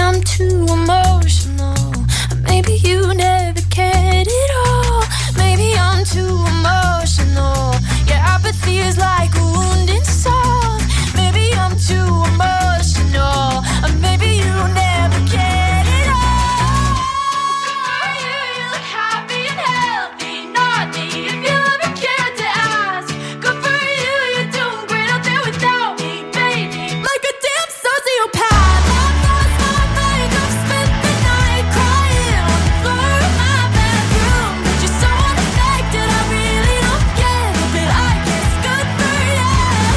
I'm too emotional. Maybe you never cared at all. Maybe I'm too emotional. Yeah, apathy is like a wounded soul. Maybe I'm too emotional. Maybe you never cared at all. You look happy and healthy, not me. If you ever cared to ask, good for you, you're doing great out there without me, baby. Like a damn sociopath. I lost my makeup, spent the night crying on the floor of my bedroom. But you're so unaffected, I really don't get it. But I guess good for you.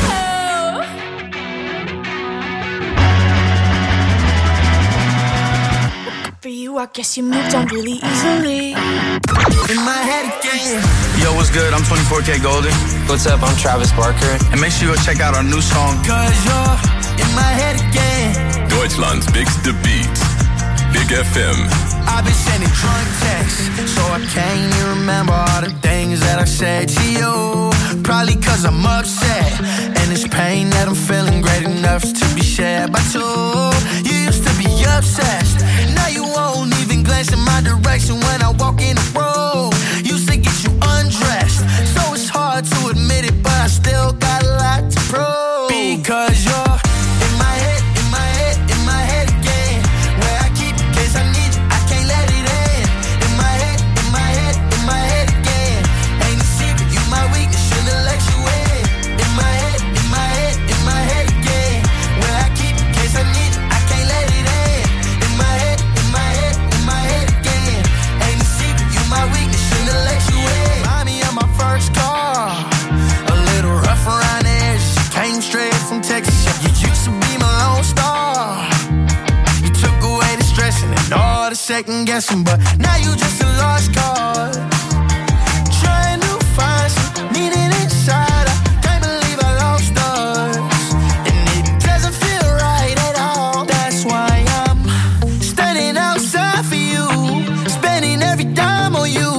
For you, I guess you moved on really easily. In my head again. Yo, what's good? I'm 24K Golden. What's up? I'm Travis Barker. And make sure you go check out our new song. Cause you're in my head again. Deutschlands bigste Beat. Big FM. I've been sending drunk texts, so I can't even remember all the things that I said to you. Probably cause I'm upset, and it's pain that I'm feeling great enough to be shared by two. You used to be obsessed, now you won't even glance in my direction when I walk in the room. Used to get you undressed, so it's hard to admit it, but I still got a lot to prove. Because you're in my head, in my head, in my head again. Where I keep in case I need you, I can't let it in. In my head, in my head, in my head again. Ain't a secret, you my weakness, should've let you in. In my head, in my head, in my head again. Where I keep in case I need you, I can't let it in. In my head, in my head, in my head again. Ain't a secret, you my weakness, should've let you in. Remind me of my first car, a little rough around the edges. Came straight from Texas, you used to be my lone star. You took away the stressing and all the second guessing, but now you just a lost cause. Trying to find some meaning inside. I can't believe I lost us, and it doesn't feel right at all. That's why I'm standing outside for you, spending every dime on you.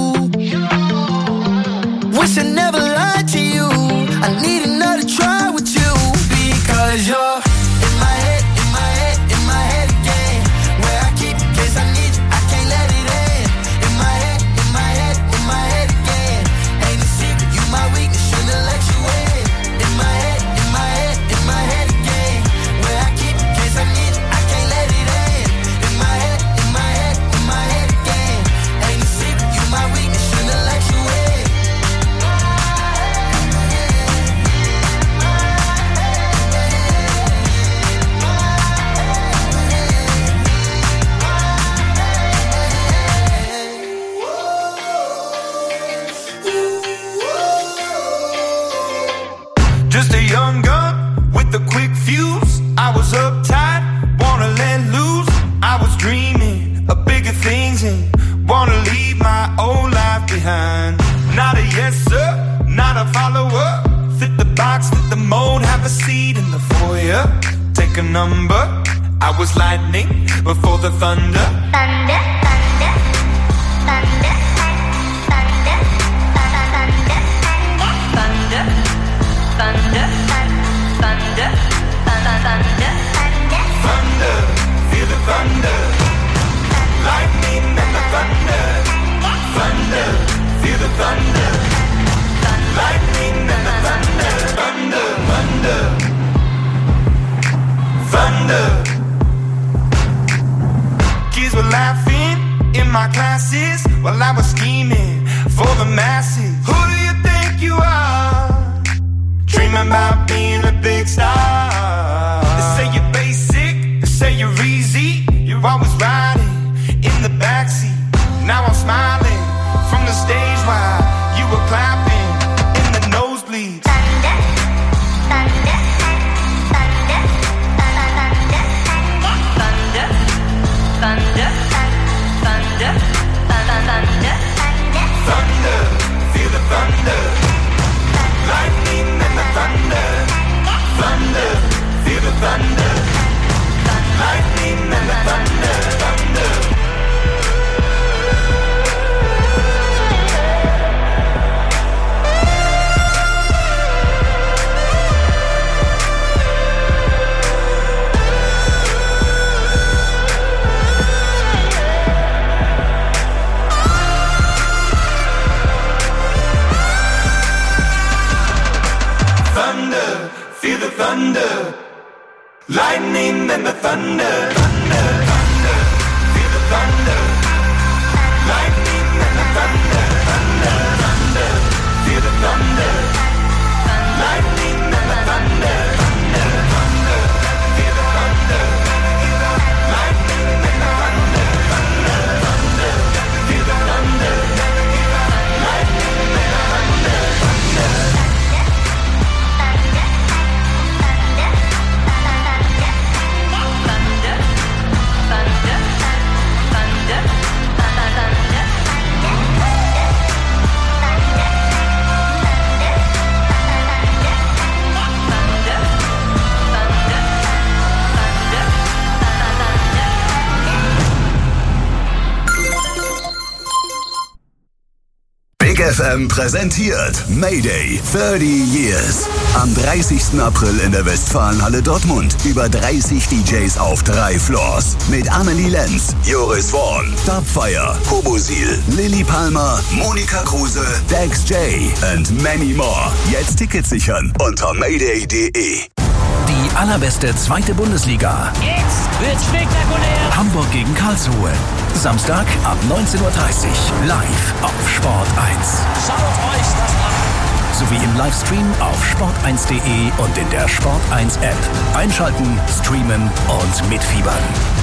Wish I never lied to you. I need another try with you. Because you're in my head, in my head, in my head again. Where I keep in case I need you, I can't let it in. In my head, in my head, in my head again. Ain't a secret, you my weakness, should've let you in. In my head, in my head, in my head again. Where I keep in case I need you, I can't let it in. In my head, in my head, in my head again. Ain't a secret, you my weakness, should've let you in. Just a young gun with a quick fuse. I was uptight, wanna let loose. I was dreaming of bigger things and wanna leave my old life behind. Not a yes sir, not a follower. Fit the box, fit the mold, have a seat in the foyer. Take a number. I was lightning before the thunder. Thunder, thunder, thunder, thunder, thunder, thunder, thunder, thunder, thunder, Thunder, feel the thunder. Lightning and the thunder. Thunder, feel the thunder. Lightning and the thunder. Thunder, thunder, thunder. Kids were laughing feel the thunder, lightning and the thunder, thunder, thunder, feel the thunder, lightning and the thunder, thunder, thunder, feel the thunder, lightning and the thunder, thunder, thunder, feel the thunder, lightning and the thunder, thunder, thunder, feel the thunder, lightning and the thunder, thunder. Big FM präsentiert Mayday 30 Years. Am 30. April in der Westfalenhalle Dortmund. Über 30 DJs auf 3 Floors. Mit Amelie Lenz, Joris Vorn, Dubfire, Hobosil, Lilly Palmer, Monika Kruse, Dex J and many more. Jetzt Tickets sichern unter mayday.de. Die allerbeste zweite Bundesliga. Jetzt wird's spektakulär. Hamburg gegen Karlsruhe. Samstag ab 19:30 Uhr live auf Sport 1. Schaut euch das an. Sowie im Livestream auf sport1.de und in der Sport 1 App. Einschalten, streamen und mitfiebern.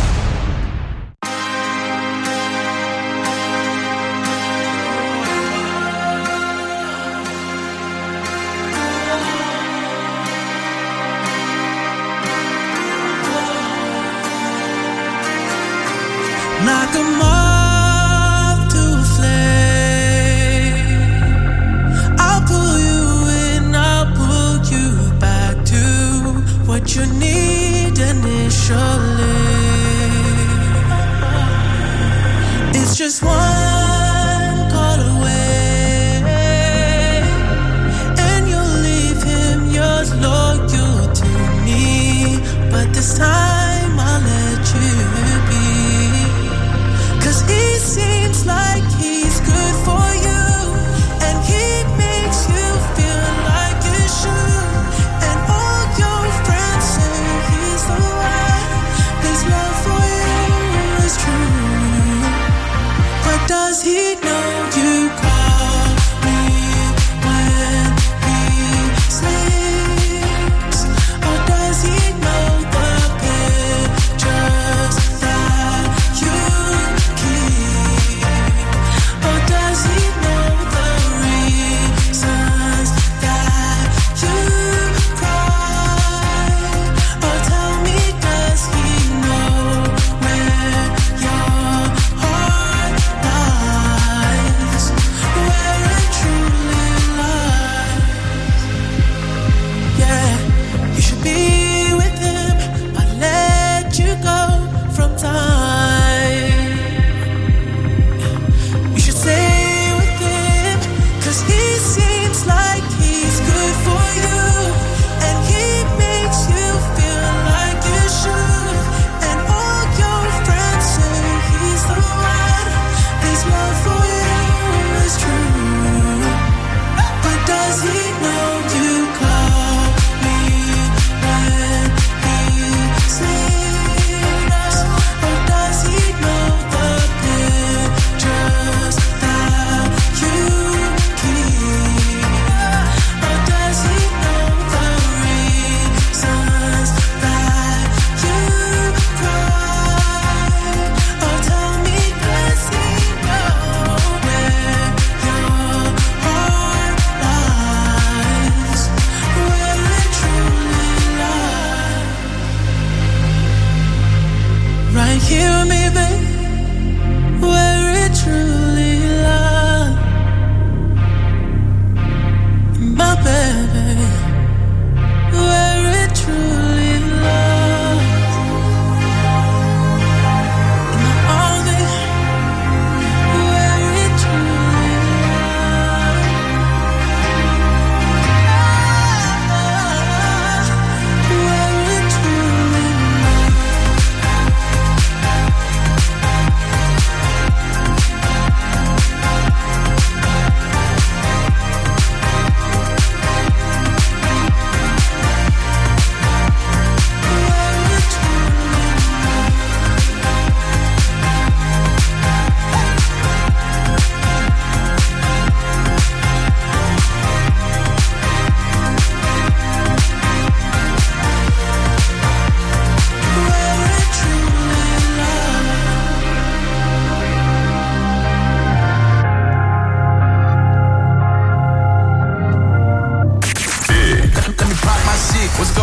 Knock 'em off to a flame. I'll pull you in, I'll pull you back to what you need initially. It's just one call away, and you'll leave him yours loyal to me. But this time I'll let you be. 'Cause he seems like he's good for you, and he makes you feel like you should. And all your friends say he's the one,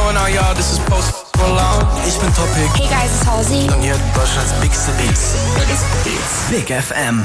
going on, y'all? This is Post Malone. Ich bin Topic. Hey guys, it's Halsey. Und hier Deutschlands Bigste Beats. Big FM.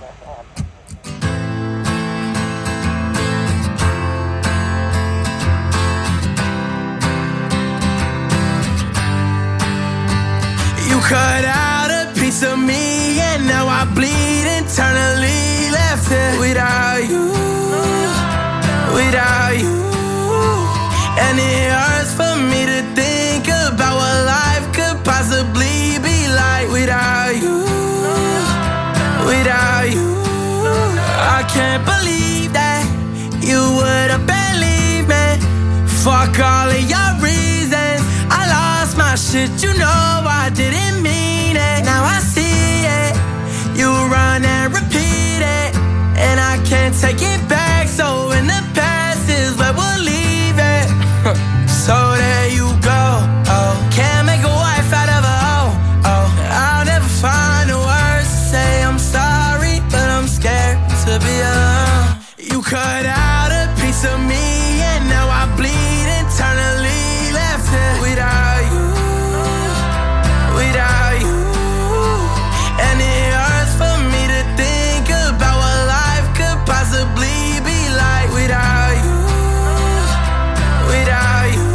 You cut out a piece of me, and now I bleed internally. Left here without you, without you. And it hurts for me to think about what life could possibly be like without you, without you. I can't believe that you would have believed me. Fuck all of your reasons. I lost my shit, you know I didn't mean it. Now I see it. You run and repeat it, and I can't take it back. So in the past is where we'll leave it. So there you go. Oh, can't make a wife out of a hoe. Oh, I'll never find the words to say I'm sorry, but I'm scared to be alone. You cut out a piece of me, and now I bleed internally. Left here without you, without you. And it hurts for me to think about what life could possibly be like without you, without you.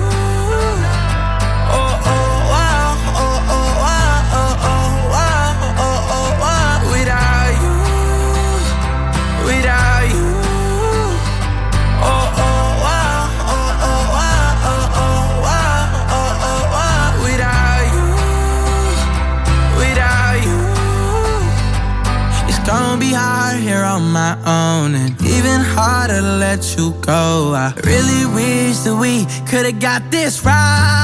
Oh, oh, wow, oh, oh, wow, oh, oh, wow, oh, oh, wow. Without you, without you. Oh, oh, wow, oh, oh, wow, oh, oh, wow, oh, oh, wow. Without you, without you. It's gonna be hard here on my own, and even harder to let you go. I really wish that we could've got this right.